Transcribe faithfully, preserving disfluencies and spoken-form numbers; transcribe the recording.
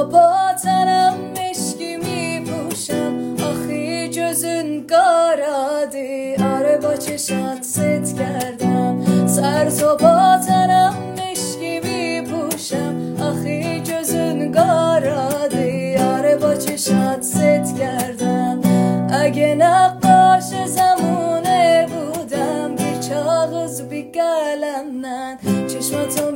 صبح تنم مشکی می پوشم، آخی جزون قارادی آره با چشات ست کردم. سر صبح تنم مشکی می پوشم، آخی جزون قارادی آره با چشات ست کردم. اگه نقاش زمونه بودم، bir kağız bir kalemden çeşme